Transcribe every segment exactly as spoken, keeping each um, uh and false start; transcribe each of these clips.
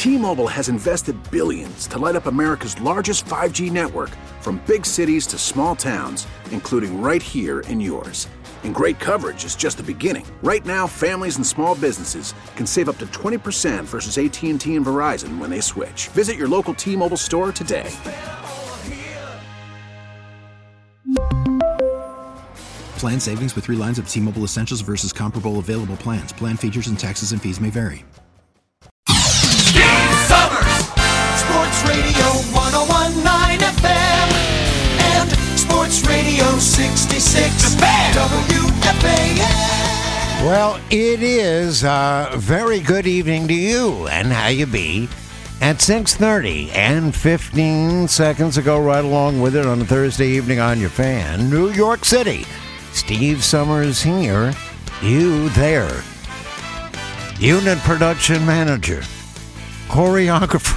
T-Mobile has invested billions to light up America's largest five G network, from big cities to small towns, including right here in yours. And great coverage is just the beginning. Right now, families and small businesses can save up to twenty percent versus A T and T and Verizon when they switch. Visit your local T-Mobile store today. Plan savings with three lines of T-Mobile Essentials versus comparable available plans. Plan features and taxes and fees may vary. Steve Summers, Sports Radio one oh one point nine F M and Sports Radio sixty-six W F A N. Well, it is a very good evening to you, and how you be. At six thirty and fifteen seconds ago, right along with it on a Thursday evening on your fan, New York City. Steve Summers here, you there. Unit production manager, choreographer,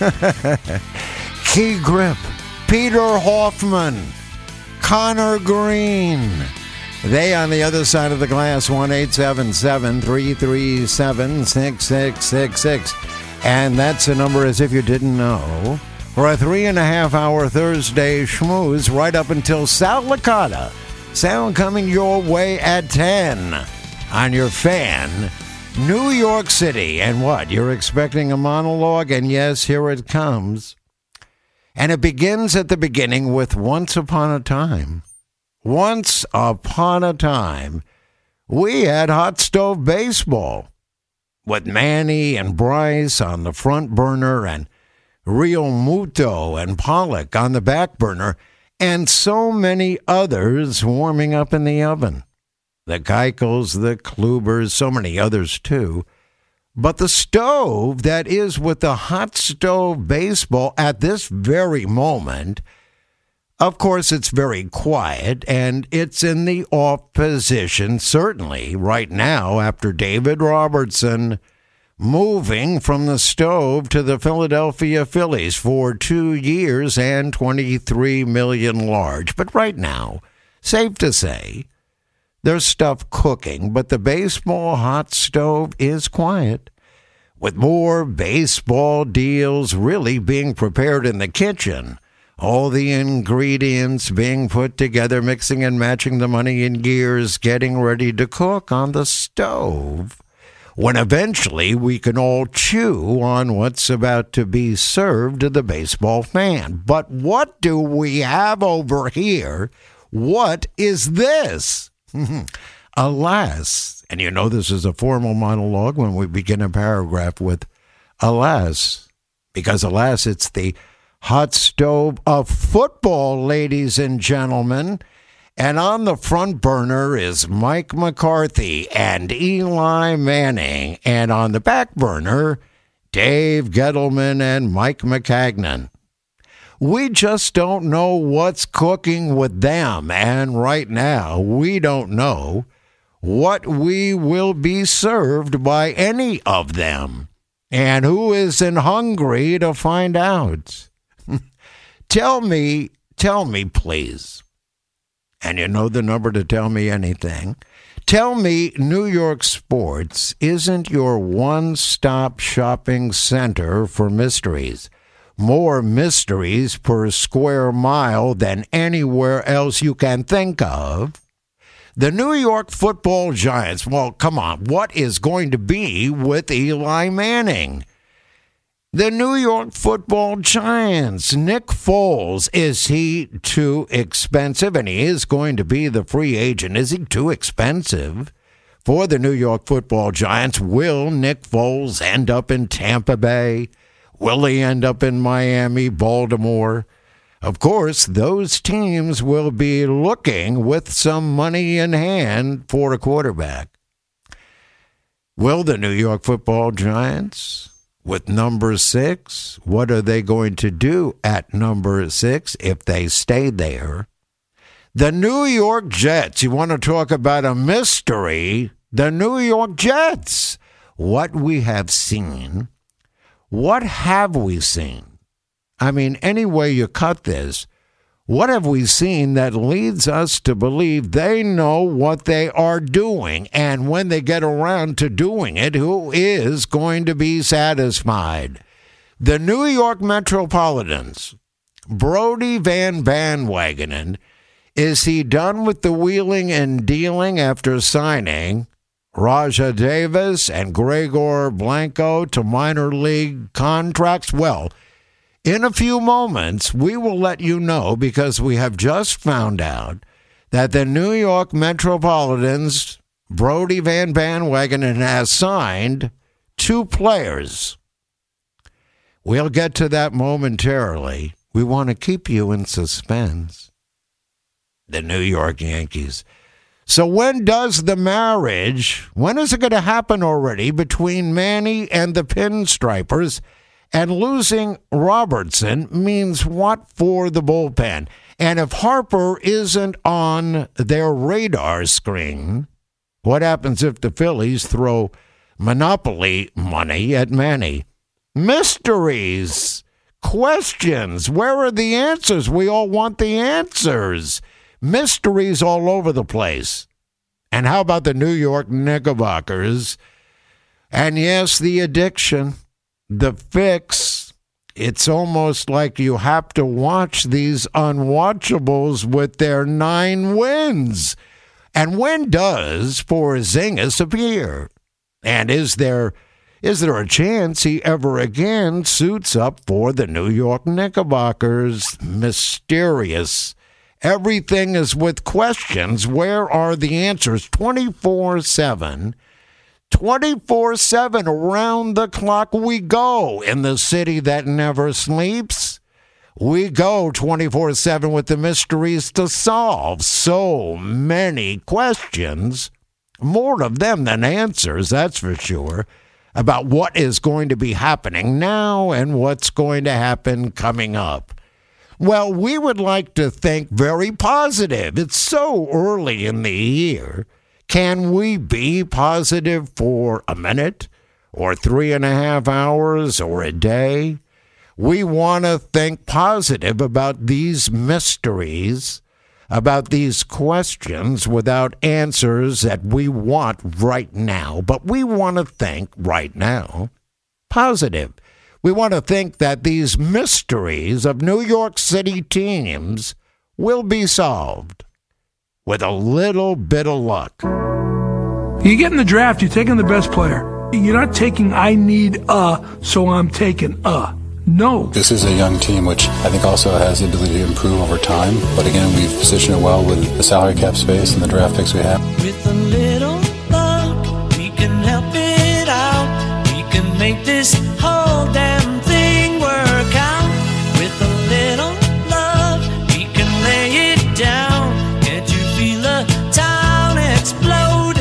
key grip, Peter Hoffman, Connor Green. They on the other side of the glass, one eight seven seven, three three seven, six six six six. And that's the number, as if you didn't know, for a three and a half hour Thursday schmooze right up until Sal Licata. Sound coming your way at ten on your fan, New York City. And what? You're expecting a monologue? And yes, here it comes. And it begins at the beginning with Once Upon a Time. Once upon a time, we had hot stove baseball with Manny and Bryce on the front burner and Real Muto and Pollock on the back burner, and so many others warming up in the oven. The Keuchels, the Klubers, so many others too. But the stove that is with the hot stove baseball at this very moment, of course, it's very quiet, and it's in the off position, certainly right now, after David Robertson moving from the stove to the Philadelphia Phillies for two years and twenty-three million dollars large. But right now, safe to say, there's stuff cooking, but the baseball hot stove is quiet, with more baseball deals really being prepared in the kitchen. All the ingredients being put together, mixing and matching the money in gears, getting ready to cook on the stove, when eventually we can all chew on what's about to be served to the baseball fan. But what do we have over here? What is this? Alas, and you know this is a formal monologue when we begin a paragraph with alas, because alas, it's the hot stove of football, ladies and gentlemen. And on the front burner is Mike McCarthy and Eli Manning. And on the back burner, Dave Gettleman and Mike McCagnon. We just don't know what's cooking with them. And right now, we don't know what we will be served by any of them. And who isn't hungry to find out? Tell me, tell me, please. And you know the number to tell me anything. Tell me New York sports isn't your one-stop shopping center for mysteries. More mysteries per square mile than anywhere else you can think of. The New York football Giants, well, come on, what is going to be with Eli Manning? The New York football Giants, Nick Foles, is he too expensive? And he is going to be the free agent. Is he too expensive for the New York football Giants? Will Nick Foles end up in Tampa Bay? Will he end up in Miami, Baltimore? Of course, those teams will be looking with some money in hand for a quarterback. Will the New York football Giants, with number six, what are they going to do at number six if they stay there? The New York Jets, you want to talk about a mystery? The New York Jets. What we have seen, what have we seen? I mean, any way you cut this, what have we seen that leads us to believe they know what they are doing? And when they get around to doing it, who is going to be satisfied? The New York Metropolitans, Brodie Van Bandwagenen, is he done with the wheeling and dealing after signing Raja Davis and Gregor Blanco to minor league contracts? Well, in a few moments, we will let you know, because we have just found out that the New York Metropolitans, Brodie Van Bandwagenen, has signed two players. We'll get to that momentarily. We want to keep you in suspense. The New York Yankees. So when does the marriage, when is it going to happen already between Manny and the Pinstripers? And losing Robertson means what for the bullpen? And if Harper isn't on their radar screen, what happens if the Phillies throw monopoly money at Manny? Mysteries, questions. Where are the answers? We all want the answers. Mysteries all over the place. And how about the New York Knickerbockers? And yes, the addiction, the fix. It's almost like you have to watch these unwatchables with their nine wins. And when does Porzingis appear? And is there is there a chance he ever again suits up for the New York Knickerbockers? Mysterious. Everything is with questions. Where are the answers? twenty-four seven. twenty-four seven, around the clock we go in the city that never sleeps. We go twenty-four seven with the mysteries to solve. So many questions, more of them than answers, that's for sure, about what is going to be happening now and what's going to happen coming up. Well, we would like to think very positive. It's so early in the year. Can we be positive for a minute or three and a half hours or a day? We want to think positive about these mysteries, about these questions without answers that we want right now. But we want to think right now positive. We want to think that these mysteries of New York City teams will be solved with a little bit of luck. You get in the draft, you're taking the best player. You're not taking, I need a, so I'm taking a. No. This is a young team, which I think also has the ability to improve over time. But again, we've positioned it well with the salary cap space and the draft picks we have. With a little luck, we can help it out. We can make this whole damn thing work out. With a little love, we can lay it down. Can't you feel the town exploding?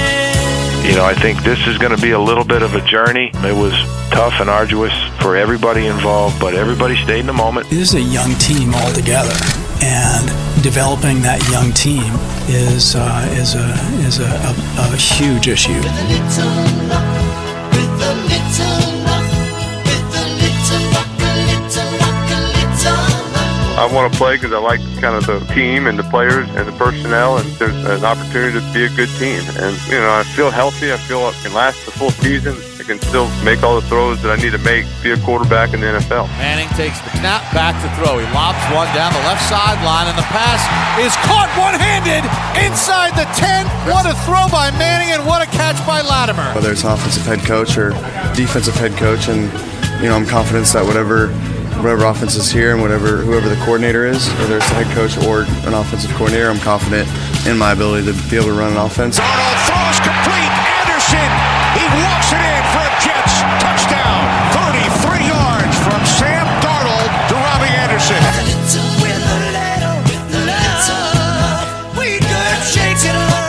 You know, I think this is going to be a little bit of a journey. It was tough and arduous for everybody involved, but everybody stayed in the moment. This is a young team altogether, and developing that young team is uh, is a is a, a, a huge issue. With a little luck, with a little luck, with a little luck, a little luck, a little luck. I want to play because I like kind of the team and the players and the personnel, and there's an opportunity to be a good team. And, you know, I feel healthy. I feel I can last the full season. I can still make all the throws that I need to make, be a quarterback in the N F L. Manning takes the snap, back to throw. He lobs one down the left sideline, and the pass is caught one-handed inside the ten. What a throw by Manning, and what a catch by Latimer. Whether it's offensive head coach or defensive head coach, and, you know, I'm confident that whatever whatever offense is here and whatever whoever the coordinator is, whether it's the head coach or an offensive coordinator, I'm confident in my ability to be able to run an offense. Darnold throws complete. Anderson, he walks it in for a Jets touchdown. thirty-three yards from Sam Darnold to Robbie Anderson. With a little, with a little, we could shake it up.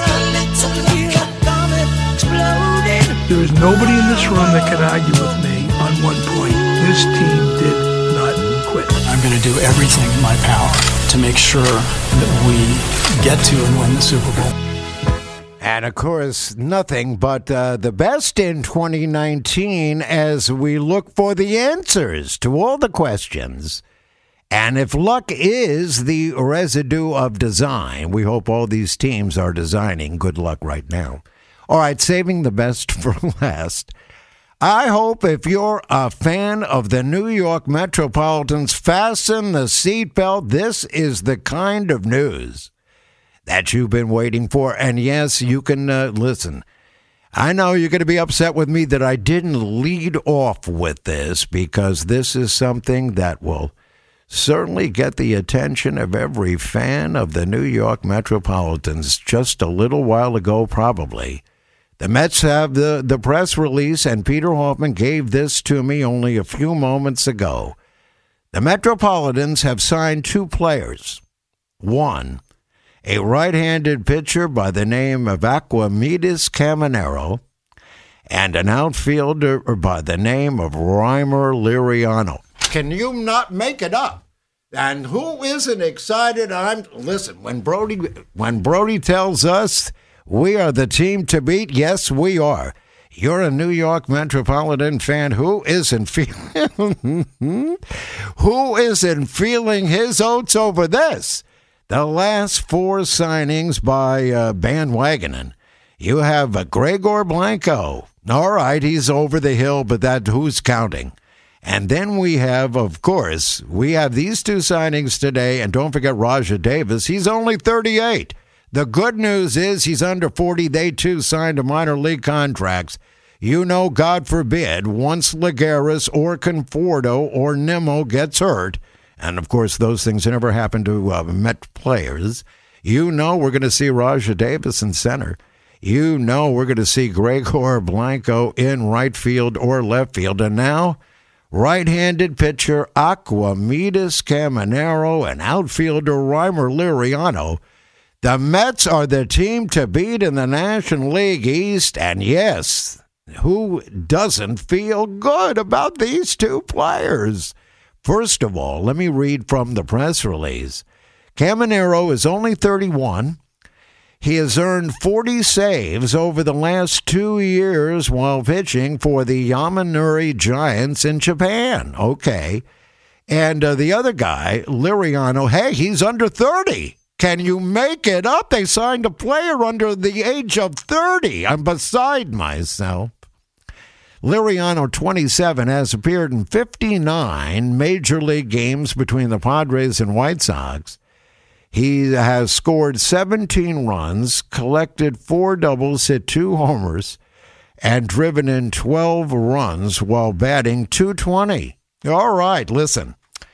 Exploding. There is nobody in this room that can argue with me on one point. This team did not quit. I'm going to do everything in my power to make sure that we get to and win the Super Bowl. And, of course, nothing but uh, the best in twenty nineteen as we look for the answers to all the questions. And if luck is the residue of design, we hope all these teams are designing good luck right now. All right, saving the best for last. I hope if you're a fan of the New York Metropolitans, fasten the seatbelt. This is the kind of news that you've been waiting for. And yes, you can uh, listen. I know you're going to be upset with me that I didn't lead off with this, because this is something that will certainly get the attention of every fan of the New York Metropolitans. Just a little while ago, probably, the Mets have the, the press release, and Peter Hoffman gave this to me only a few moments ago. The Metropolitans have signed two players. One, a right-handed pitcher by the name of Aquamidis Caminero, and an outfielder by the name of Reimer Liriano. Can you not make it up? And who isn't excited? I'm listen, when Brody when Brody tells us we are the team to beat, yes, we are. You're a New York Metropolitan fan. Who isn't feeling who isn't feeling his oats over this? The last four signings by uh, bandwagoning. You have uh, Gregor Blanco. All right, he's over the hill, but that who's counting? And then we have, of course, we have these two signings today, and don't forget Rajah Davis. He's only thirty-eight. The good news is he's under forty. They, too, signed a minor league contracts. You know, God forbid, once Lagares or Conforto or Nimmo gets hurt, and, of course, those things never happen to uh, Met players, you know we're going to see Rajah Davis in center. You know we're going to see Gregor Blanco in right field or left field. And now, right-handed pitcher Aquamidis Caminero and outfielder Reimer Liriano. The Mets are the team to beat in the National League East. And, yes, who doesn't feel good about these two players? First of all, let me read from the press release. Caminero is only thirty-one. He has earned forty saves over the last two years while pitching for the Yomiuri Giants in Japan. Okay. And uh, the other guy, Liriano, hey, he's under thirty. Can you make it up? They signed a player under the age of thirty. I'm beside myself. Liriano, twenty-seven, has appeared in fifty-nine Major League games between the Padres and White Sox. He has scored seventeen runs, collected four doubles, hit two homers, and driven in twelve runs while batting two twenty. All right, listen.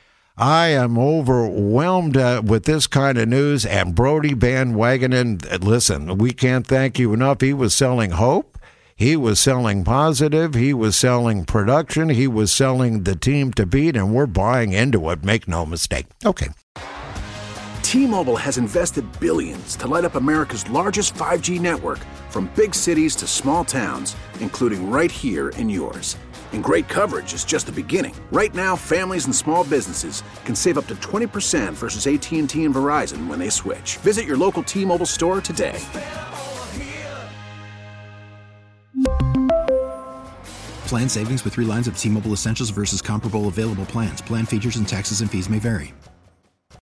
I am overwhelmed uh, with this kind of news, and Brody bandwagoning. Listen, we can't thank you enough. He was selling hope. He was selling positive. He was selling production. He was selling the team to beat, and we're buying into it. Make no mistake. Okay. T-Mobile has invested billions to light up America's largest five G network, from big cities to small towns, including right here in yours. And great coverage is just the beginning. Right now, families and small businesses can save up to twenty percent versus A T and T and Verizon when they switch. Visit your local T-Mobile store today. Plan savings with three lines of T-Mobile Essentials versus comparable available plans. Plan features and taxes and fees may vary.